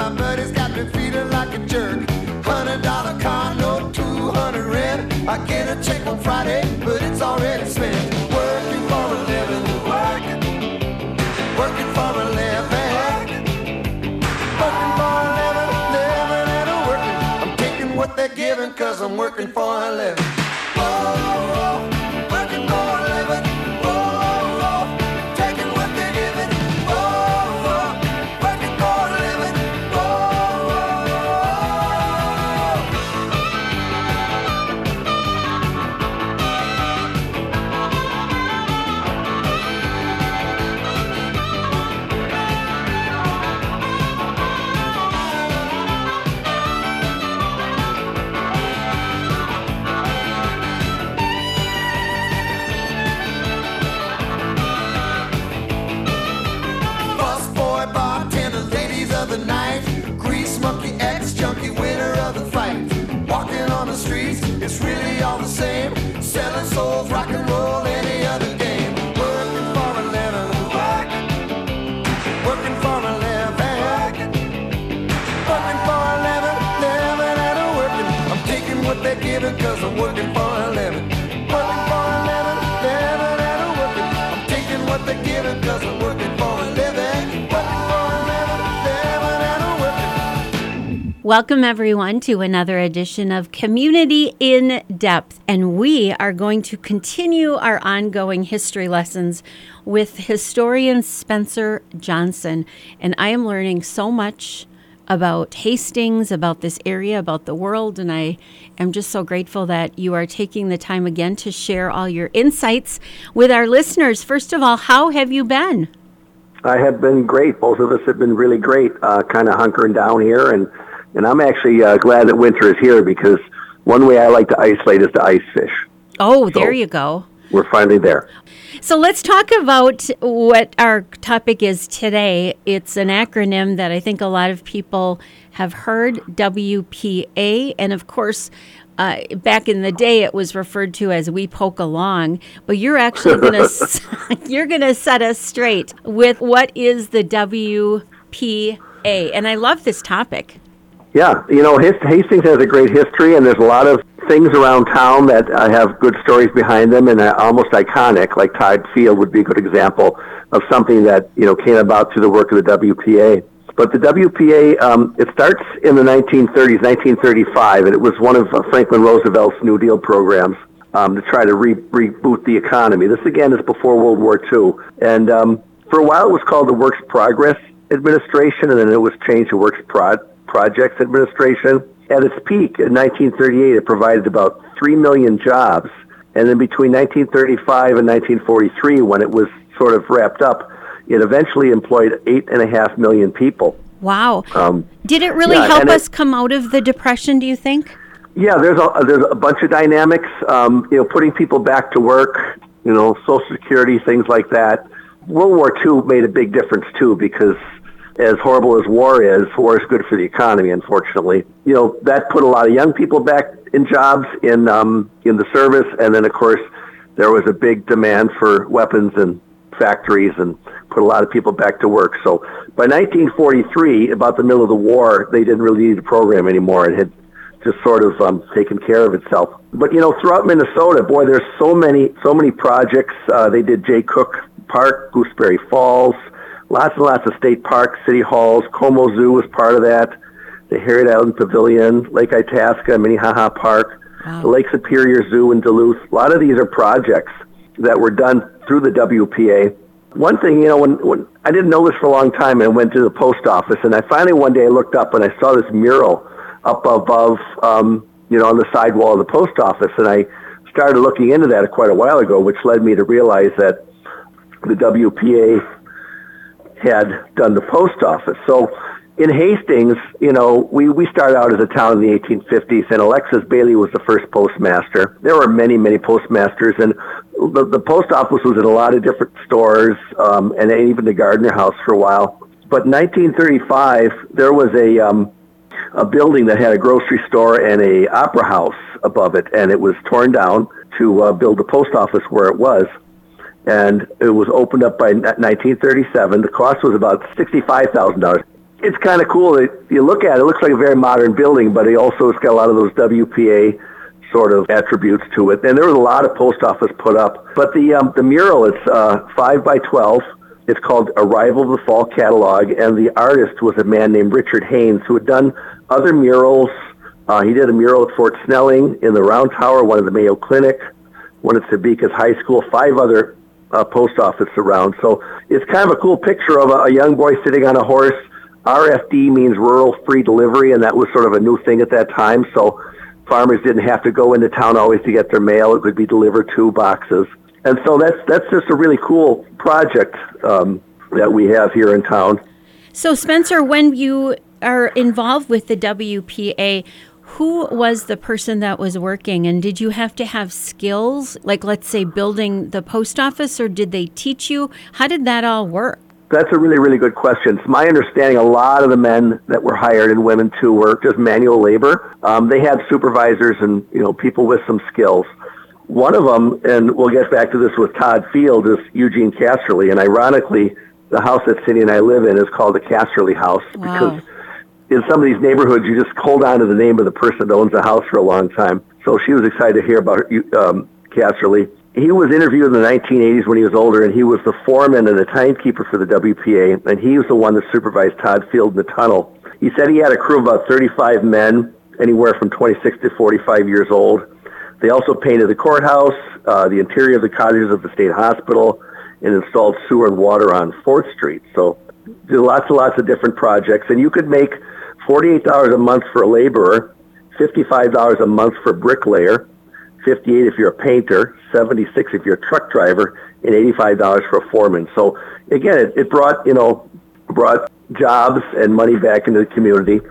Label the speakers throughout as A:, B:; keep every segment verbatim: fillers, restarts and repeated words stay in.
A: My money's got me feeling like a jerk. Hundred dollar car note, two hundred rent. I get a check on Friday, but it's already spent. Working for a living, working, working for a living, working for a living, living and a working. I'm taking what they're giving, cause I'm working for a living. Whoa, working for a living. Whoa, taking what they're giving. Whoa, working for a living. It's really all the same. Selling souls, rock and roll, any other game. Working for a living, working, working for a living, working, working for a living, living and a working. I'm taking what they're giving, cause I'm working for a living. Working for a living, living and a working. I'm taking what they're giving, cause I'm working for a living. Working for a living, living and a working.
B: Welcome, everyone, to another edition of Community in Depth, and we are going to continue our ongoing history lessons with historian Spencer Johnson, and I am learning so much about Hastings, about this area, about the world, and I am just so grateful that you are taking the time again to share all your insights with our listeners. First of all, how have you been?
C: I have been great. Both of us have been really great, uh, kind of hunkering down here, and And I'm actually uh, glad that winter is here because one way I like to isolate is to ice fish.
B: Oh, there
C: so
B: you go.
C: We're finally there.
B: So let's talk about what our topic is today. It's an acronym that I think a lot of people have heard, W P A. And of course, uh, back in the day, it was referred to as We Poke Along. But you're actually going to you're going to set us straight with what is the W P A. And I love this topic.
C: Yeah, you know, Hastings has a great history, and there's a lot of things around town that uh, have good stories behind them and are almost iconic, like Todd Field would be a good example of something that, you know, came about through the work of the W P A. But the W P A, um, it starts in the nineteen thirties, nineteen thirty-five, and it was one of uh, Franklin Roosevelt's New Deal programs um, to try to re- reboot the economy. This, again, is before World War Two. And um, for a while, it was called the Works Progress Administration, and then it was changed to Works Prod. Projects Administration. At its peak in nineteen thirty-eight, it provided about three million jobs. And then between nineteen thirty-five and nineteen forty-three, when it was sort of wrapped up, it eventually employed eight and a half million people.
B: Wow. Um, Did it really
C: yeah,
B: help us
C: it,
B: come out of the Depression, do you think?
C: Yeah, there's a, there's a bunch of dynamics, um, you know, putting people back to work, you know, Social Security, things like that. World War Two made a big difference, too, because as horrible as war is, war is good for the economy, unfortunately. You know, that put a lot of young people back in jobs in um, in the service, and then, of course, there was a big demand for weapons and factories and put a lot of people back to work. So by nineteen forty-three, about the middle of the war, they didn't really need the program anymore. It had just sort of um, taken care of itself. But, you know, throughout Minnesota, boy, there's so many, so many projects. Uh, they did Jay Cook Park, Gooseberry Falls, lots and lots of state parks, city halls. Como Zoo was part of that. The Harriet Island Pavilion, Lake Itasca, Minnehaha Park, wow. The Lake Superior Zoo in Duluth. A lot of these are projects that were done through the W P A. One thing, you know, when, when I didn't know this for a long time, and I went to the post office, and I finally one day looked up and I saw this mural up above, um, you know, on the side wall of the post office, and I started looking into that quite a while ago, which led me to realize that the W P A had done the post office. So in Hastings, you know, we, we started out as a town in the eighteen fifties, and Alexis Bailey was the first postmaster. There were many, many postmasters, and the, the post office was in a lot of different stores, um, and even the Gardner House for a while. But in nineteen thirty-five, there was a um, a building that had a grocery store and a opera house above it, and it was torn down to uh, build the post office where it was. And it was opened up by nineteen thirty-seven. The cost was about sixty-five thousand dollars. It's kind of cool. It, you look at it, it looks like a very modern building, but it also has got a lot of those W P A sort of attributes to it. And there was a lot of post office put up. But the um, the mural, it's uh, five by twelve. It's called Arrival of the Fall Catalog, and the artist was a man named Richard Haynes, who had done other murals. Uh, he did a mural at Fort Snelling, in the Round Tower, one at the Mayo Clinic, one at Sebecas High School, five other uh, post office around. So it's kind of a cool picture of a, a young boy sitting on a horse. R F D means Rural Free Delivery, and that was sort of a new thing at that time. So farmers didn't have to go into town always to get their mail. It could be delivered to boxes. And so that's that's just a really cool project um, that we have here in town.
B: So, Spencer, when you are involved with the W P A, who was the person that was working, and did you have to have skills, like, let's say, building the post office, or did they teach you? How did that all work?
C: That's a really, really good question. It's my understanding a lot of the men that were hired, and women too, were just manual labor. Um, they had supervisors and, you know, people with some skills. One of them, and we'll get back to this with Todd Field, is Eugene Casterly. And ironically, the house that Cindy and I live in is called the Casterly House.
B: Wow.
C: Because in some of these neighborhoods, you just hold on to the name of the person that owns the house for a long time. So she was excited to hear about um, Casterly. He was interviewed in the nineteen eighties when he was older, and he was the foreman and the timekeeper for the W P A, and he was the one that supervised Todd Field in the tunnel. He said he had a crew of about thirty-five men, anywhere from twenty-six to forty-five years old. They also painted the courthouse, uh, the interior of the cottages of the state hospital, and installed sewer and water on fourth Street. So did lots and lots of different projects, and you could make forty-eight dollars a month for a laborer, fifty-five dollars a month for a bricklayer, fifty-eight dollars if you're a painter, seventy-six dollars if you're a truck driver, and eighty-five dollars for a foreman. So again, it, it brought, you know, brought jobs and money back into the community.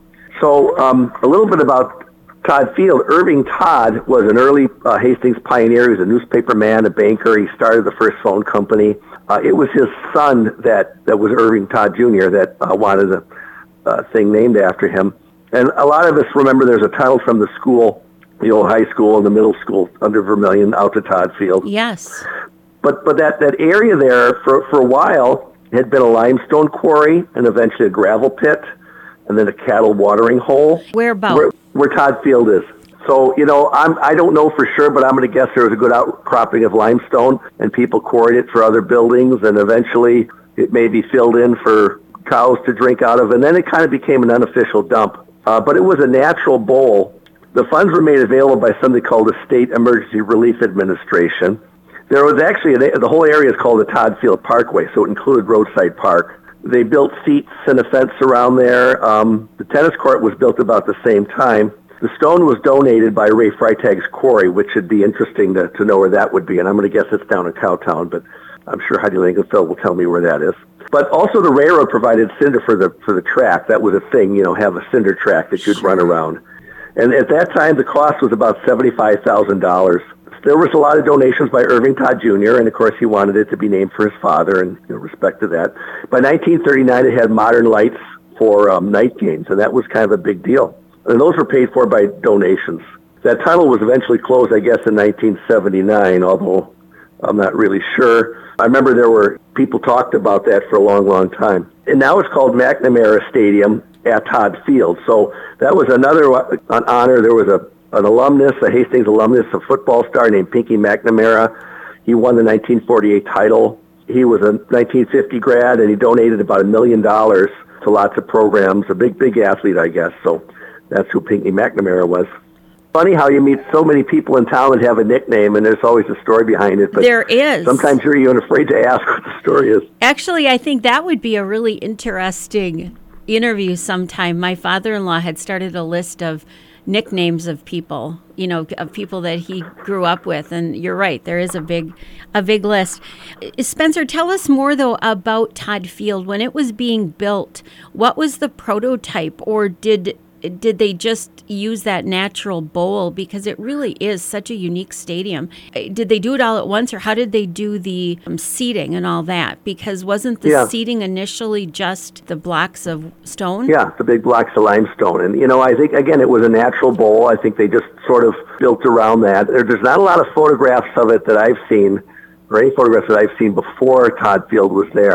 C: So um, a little bit about Todd Field. Irving Todd was an early uh, Hastings pioneer. He was a newspaper man, a banker. He started the first phone company. Uh, it was his son that, that was Irving Todd Junior that uh, wanted a uh, thing named after him. And a lot of us remember there's a tunnel from the school, the old high school and the middle school under Vermilion out to Todd Field.
B: Yes.
C: But but that, that area there for, for a while had been a limestone quarry and eventually a gravel pit and then a cattle watering hole.
B: Whereabouts?
C: Where, where Todd Field is. So, you know, I'm, I don't know for sure, but I'm going to guess there was a good outcropping of limestone, and people quarried it for other buildings, and eventually it may be filled in for cows to drink out of, and then it kind of became an unofficial dump. Uh, but it was a natural bowl. The funds were made available by something called the State Emergency Relief Administration. There was actually, a, the whole area is called the Todd Field Parkway, so it included Roadside Park. They built seats and a fence around there. Um, the tennis court was built about the same time. The stone was donated by Ray Freitag's quarry, which would be interesting to, to know where that would be. And I'm going to guess it's down in Cowtown, but I'm sure Heidi Langenfeld will tell me where that is. But also the railroad provided cinder for the for the track. That was a thing, you know, have a cinder track that you'd run around. And at that time, the cost was about seventy-five thousand dollars. There was a lot of donations by Irving Todd Junior, and of course he wanted it to be named for his father, and you know, respect to that. By nineteen thirty-nine, it had modern lights for um, night games, and that was kind of a big deal. And those were paid for by donations. That tunnel was eventually closed, I guess, in nineteen seventy-nine, although I'm not really sure. I remember there were people talked about that for a long, long time. And now it's called McNamara Stadium at Todd Field. So that was another an honor. There was a an alumnus, a Hastings alumnus, a football star named Pinky McNamara. He won the nineteen forty-eight title. He was a nineteen fifty grad, and he donated about a million dollars to lots of programs. A big, big athlete, I guess. So that's who Pinky McNamara was. Funny how you meet so many people in town that have a nickname, and there's always a story behind it. But
B: there is.
C: Sometimes you're even afraid to ask what the story is.
B: Actually, I think that would be a really interesting interview sometime. My father-in-law had started a list of nicknames of people, you know, of people that he grew up with, and you're right, there is a big a big list. Spencer, tell us more though about Todd Field. When it was being built, what was the prototype, or did did they just use that natural bowl, because it really is such a unique stadium? Did they do it all at once, or how did they do the um, seating and all that? Because wasn't the
C: yeah.
B: seating initially just the blocks of stone?
C: Yeah, the big blocks of limestone. And, you know, I think, again, it was a natural bowl. I think they just sort of built around that. There, there's not a lot of photographs of it that I've seen, or any photographs that I've seen before Todd Field was there.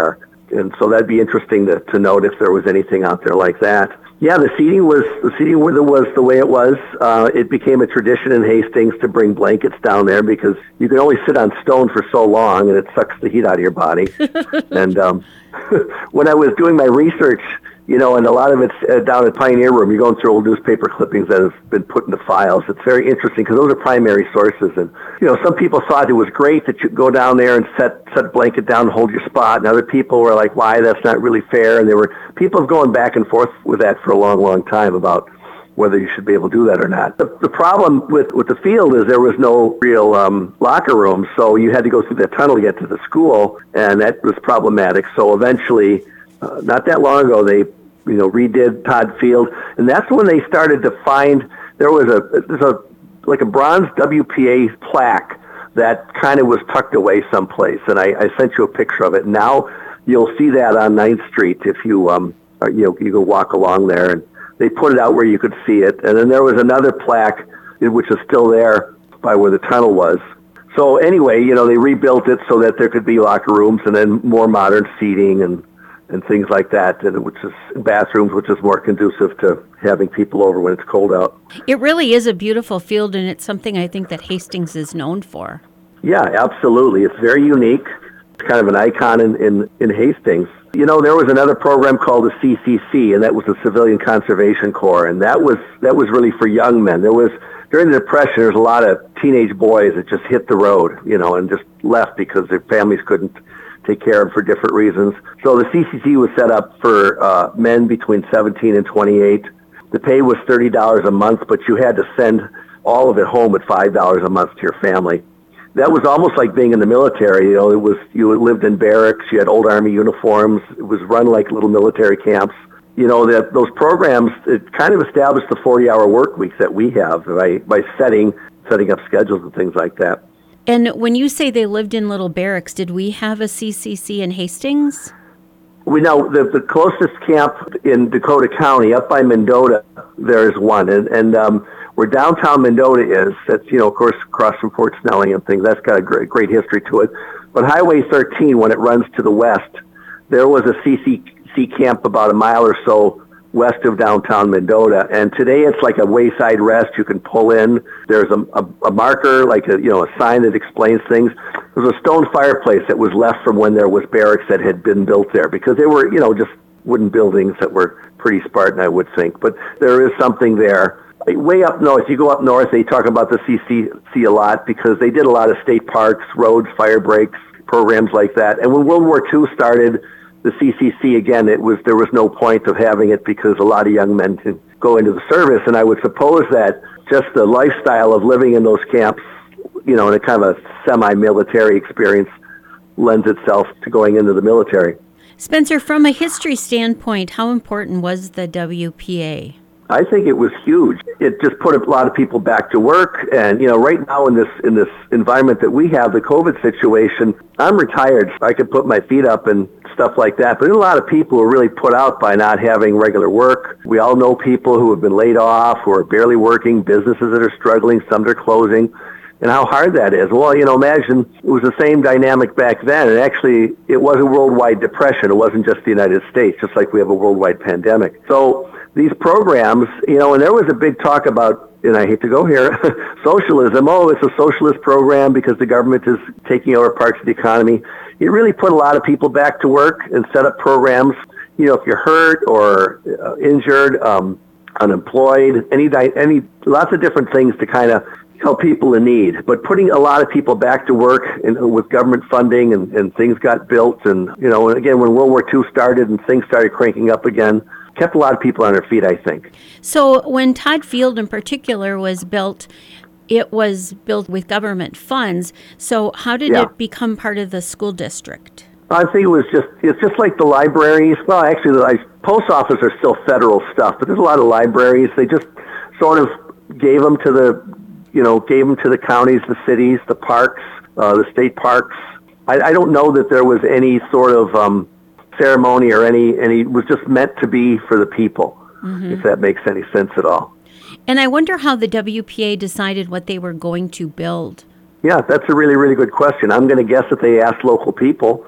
C: and so that'd be interesting to, to note if there was anything out there like that. Yeah, the seating was the seating was the way it was. Uh, it became a tradition in Hastings to bring blankets down there because you can only sit on stone for so long, and it sucks the heat out of your body. and um, when I was doing my research, you know, and a lot of it's uh, down at Pioneer Room, you're going through old newspaper clippings that have been put into files. It's very interesting because those are primary sources. And, you know, some people thought it was great that you go down there and set, set a blanket down and hold your spot. And other people were like, why, that's not really fair. And there were people going back and forth with that for a long, long time about whether you should be able to do that or not. The, the problem with, with the field is there was no real um, locker room, so you had to go through that tunnel to get to the school, and that was problematic. So eventually, uh, not that long ago, they you know, redid Todd Field, and that's when they started to find there was a there's a like a bronze W P A plaque that kind of was tucked away someplace, and I, I sent you a picture of it. Now you'll see that on ninth Street if you um you know you go walk along there, and they put it out where you could see it. And then there was another plaque which is still there by where the tunnel was. So anyway, you know, they rebuilt it so that there could be locker rooms and then more modern seating and and things like that, and which is bathrooms, which is more conducive to having people over when it's cold out.
B: It really is a beautiful field, and it's something I think that Hastings is known for.
C: Yeah, absolutely. It's very unique. It's kind of an icon in, in, in Hastings. You know, there was another program called the C C C, and that was the Civilian Conservation Corps, and that was that was really for young men. There was during the Depression, there was a lot of teenage boys that just hit the road, you know, and just left because their families couldn't take care of for different reasons. So the C C C was set up for uh, men between seventeen and twenty-eight. The pay was thirty dollars a month, but you had to send all of it home at five dollars a month to your family. That was almost like being in the military. You know, it was you lived in barracks, you had old Army uniforms. It was run like little military camps. You know, that those programs, it kind of established the forty-hour work weeks that we have by, by setting setting up schedules and things like that.
B: And when you say they lived in little barracks, did we have a C C C in Hastings?
C: We know the, the closest camp in Dakota County, up by Mendota, there is one. And, and um, where downtown Mendota is, that's, you know, of course, across from Fort Snelling and things, that's got a great, great history to it. But Highway thirteen, when it runs to the west, there was a C C C camp about a mile or so west of downtown Mendota, and today it's like a wayside rest. You can pull in. There's a, a, a marker, like a you know a sign that explains things. There's a stone fireplace that was left from when there was barracks that had been built there, because they were you know just wooden buildings that were pretty Spartan, I would think. But there is something there. Way up north, you go up north, they talk about the C C C a lot because they did a lot of state parks, roads, fire breaks, programs like that. And when World War Two started, the C C C, again, it was there was no point of having it because a lot of young men can go into the service, and I would suppose that just the lifestyle of living in those camps, you know, in a kind of a semi-military experience, lends itself to going into the military.
B: Spencer, from a history standpoint, how important was the W P A?
C: I think it was huge. It just put a lot of people back to work, and you know, right now in this in this environment that we have, the COVID situation, I'm retired. I could put my feet up and stuff like that. But there's a lot of people who are really put out by not having regular work. We all know people who have been laid off, who are barely working, businesses that are struggling, some that are closing, and how hard that is. Well, you know, imagine it was the same dynamic back then, and actually it was a worldwide depression. It wasn't just the United States, just like we have a worldwide pandemic. So these programs, you know, and there was a big talk about, and I hate to go here, socialism. Oh, it's a socialist program because the government is taking over parts of the economy. It really put a lot of people back to work and set up programs. You know, if you're hurt or uh, injured, um, unemployed, any, any, lots of different things to kind of help people in need. But putting a lot of people back to work in, with government funding and, and things got built. And, you know, and again, when World War Two started and things started cranking up again, kept a lot of people on their feet, I think.
B: So when Todd Field in particular was built, it was built with government funds. So how did
C: yeah.
B: it become part of the school district?
C: I think it was just, it's just like the libraries. Well, actually, the post office are still federal stuff, but there's a lot of libraries. They just sort of gave them to the, you know, gave them to the counties, the cities, the parks, uh, the state parks. I, I don't know that there was any sort of um, ceremony or any, any, it was just meant to be for the people, mm-hmm. if that makes any sense at all.
B: And I wonder how the W P A decided what they were going to build.
C: Yeah, that's a really, really good question. I'm going to guess that they asked local people,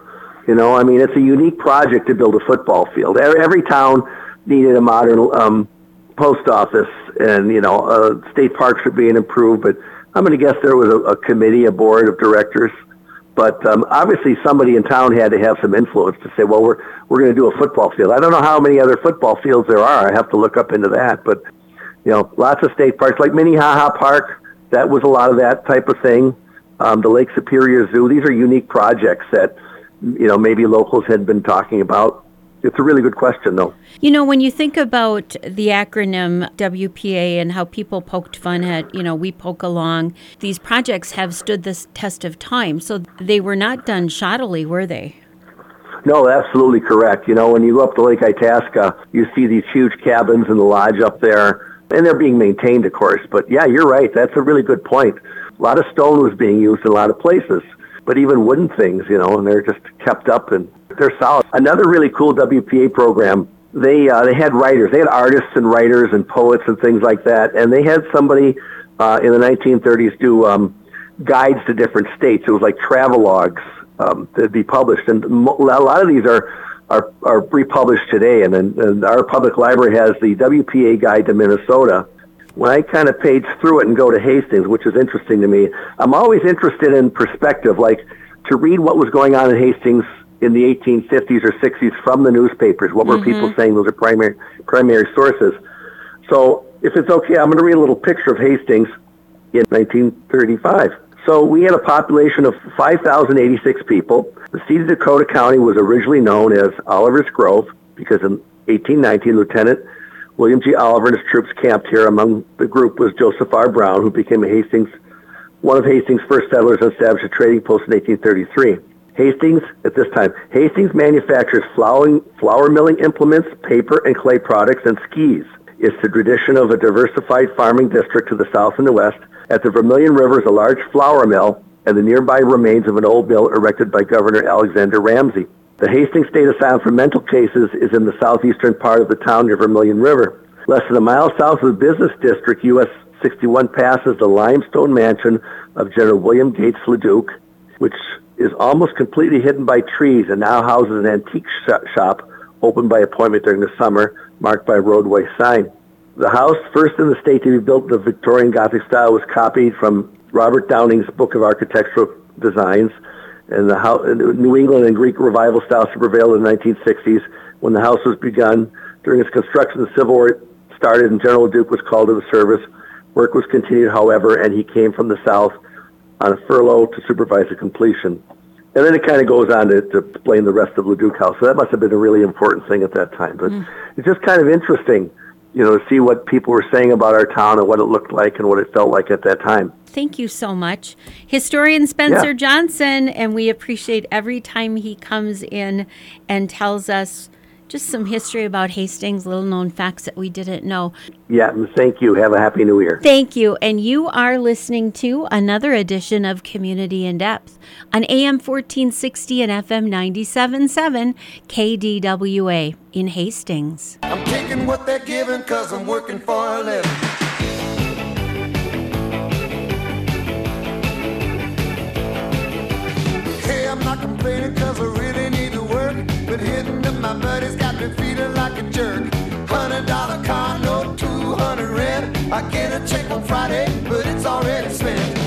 C: You know, I mean, it's a unique project to build a football field. Every, every town needed a modern um, post office, and, you know, uh, state parks are being improved, but I'm going to guess there was a, a committee, a board of directors. But um, obviously somebody in town had to have some influence to say, well, we're we're going to do a football field. I don't know how many other football fields there are. I have to look up into that. But, you know, lots of state parks, like Minnehaha Park, that was a lot of that type of thing. Um, the Lake Superior Zoo, these are unique projects that, you know, maybe locals had been talking about. It's a really good question, though.
B: You know, when you think about the acronym W P A and how people poked fun at, you know, we poke along, these projects have stood this test of time. So they were not done shoddily, were they?
C: No, absolutely correct. You know, when you go up to Lake Itasca, you see these huge cabins in the lodge up there, and they're being maintained, of course. But yeah, you're right. That's a really good point. A lot of stone was being used in a lot of places, but even wooden things, you know, and they're just kept up and they're solid. Another really cool W P A program, they uh, they had writers. They had artists and writers and poets and things like that, and they had somebody uh, in the nineteen thirties do um, guides to different states. It was like travelogues um, that'd be published, and mo- a lot of these are are, are republished today, and, and our public library has the W P A Guide to Minnesota. When I kind of page through it and go to Hastings, which is interesting to me, I'm always interested in perspective, like to read what was going on in Hastings in the eighteen fifties or sixties from the newspapers. What were mm-hmm. people saying? Those are primary primary sources. So if it's okay, I'm going to read a little picture of Hastings in nineteen thirty-five. So we had a population of five thousand eighty-six people. The seat of Dakota County was originally known as Oliver's Grove because in eighteen nineteen, Lieutenant William G. Oliver and his troops camped here. Among the group was Joseph R. Brown, who became a Hastings, one of Hastings' first settlers and established a trading post in eighteen thirty-three. Hastings, at this time, Hastings manufactures flour, flour milling implements, paper and clay products, and skis. It's the tradition of a diversified farming district to the south and the west. At the Vermilion River is a large flour mill and the nearby remains of an old mill erected by Governor Alexander Ramsey. The Hastings State Asylum for Mental Cases is in the southeastern part of the town near Vermilion River. Less than a mile south of the business district, U S sixty-one passes the limestone mansion of General William Gates LeDuc, which is almost completely hidden by trees and now houses an antique sh- shop opened by appointment during the summer, marked by a roadway sign. The house, first in the state to be built in the Victorian Gothic style, was copied from Robert Downing's Book of Architectural Designs, and the house, New England and Greek revival styles prevailed in the nineteen sixties. When the house was begun, during its construction, the Civil War started and General LeDuc was called to the service. Work was continued, however, and he came from the south on a furlough to supervise the completion. And then it kind of goes on to, to explain the rest of LeDuc House. So that must have been a really important thing at that time. But mm. it's just kind of interesting, you know, to see what people were saying about our town and what it looked like and what it felt like at that time.
B: Thank you so much. Historian Spencer yeah. Johnson, and we appreciate every time he comes in and tells us just some history about Hastings, little-known facts that we didn't know.
C: Yeah, thank you. Have a Happy New Year.
B: Thank you. And you are listening to another edition of Community in Depth on A M fourteen sixty and F M ninety-seven point seven K D W A in Hastings.
A: I'm taking what they're giving because I'm working for a living. Hey, I'm not complaining because I really need to work, but hitting up my buddies got me feeling like a jerk. Hundred dollar car note, two hundred rent. I get a check on Friday, but it's already spent.